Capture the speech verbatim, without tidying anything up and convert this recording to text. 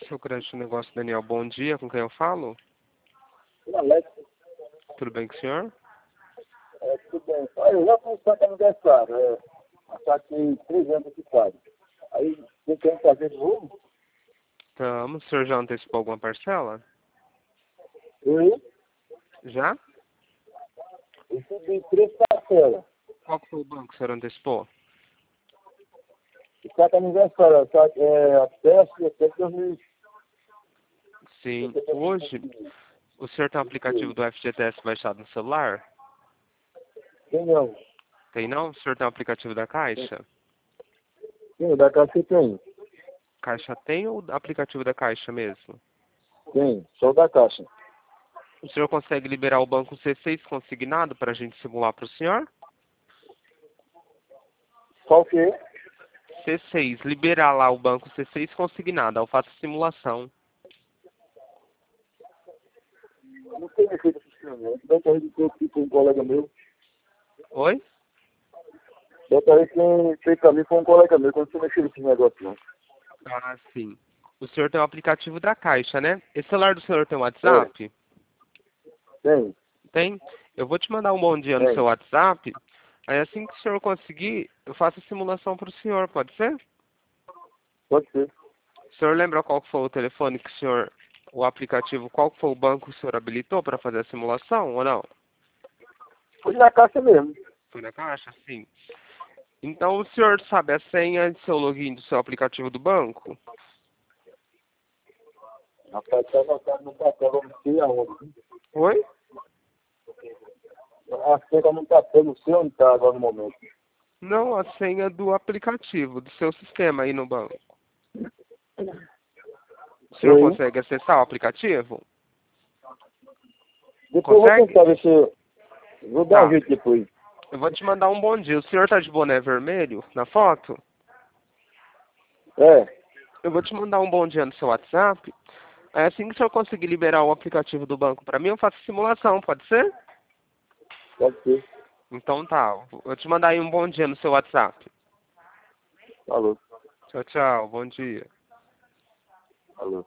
Seu crédito negócio, Daniel, bom dia, com quem eu falo? Alex, Tudo bem com o senhor? é, tudo bem. Olha, eu já fui para aniversário, é, passei três anos aqui quase. Aí, você quer fazer de novo? Tamo, o senhor já antecipou alguma parcela? Eu, Já? eu subi três parcelas. Qual que foi o banco que o senhor antecipou? E para aniversário, só, é, até, até dois mil. Sim, hoje o senhor tem um aplicativo do F G T S baixado no celular? Tem não. Tem não? O senhor tem um aplicativo da Caixa? Tem, da casa tem. Caixa tem ou aplicativo da Caixa mesmo? Tem, só da caixa. O senhor consegue liberar o banco C seis consignado para a gente simular para o senhor? Qual que é? C seis, liberar lá o banco C seis consignado, eu faço simulação. Não tem efeito esse sistema, não. Dessa vez que eu fui com um colega meu. Oi? Dessa vez quem fez pra mim foi um colega meu, quando você mexeu nesse negócio, não. Ah, sim. O senhor tem o aplicativo da Caixa, né? Esse celular do senhor tem É, WhatsApp? tem, Tem? Eu vou te mandar um bom dia no seu tem. WhatsApp. Aí assim que o senhor conseguir, eu faço a simulação para o senhor, pode ser? Pode ser. O senhor lembra qual que foi o telefone que o senhor, o aplicativo, qual que foi o banco que o senhor habilitou para fazer a simulação ou não? Foi na caixa mesmo. Foi na Caixa? Sim. Então o senhor sabe a senha de seu login do seu aplicativo do banco? Rapaz, tá anotado no papel, eu não sei aonde. Oi? A senha não tá pelo não sei onde tá agora no momento. Não, a senha do aplicativo, do seu sistema aí no banco. O senhor Oi? consegue acessar o aplicativo? Depois eu vou Consegue? tentar ver se eu... Vou dar um Tá. jeito depois. Eu vou te mandar um bom dia. O senhor tá de boné vermelho na foto? É, Eu vou te mandar um bom dia no seu WhatsApp. Aí assim que o senhor conseguir liberar o aplicativo do banco para mim, eu faço simulação, pode ser? pode ser. Então tá. Vou te mandar aí um bom dia no seu WhatsApp. Falou, Tchau, tchau. Bom dia. falou.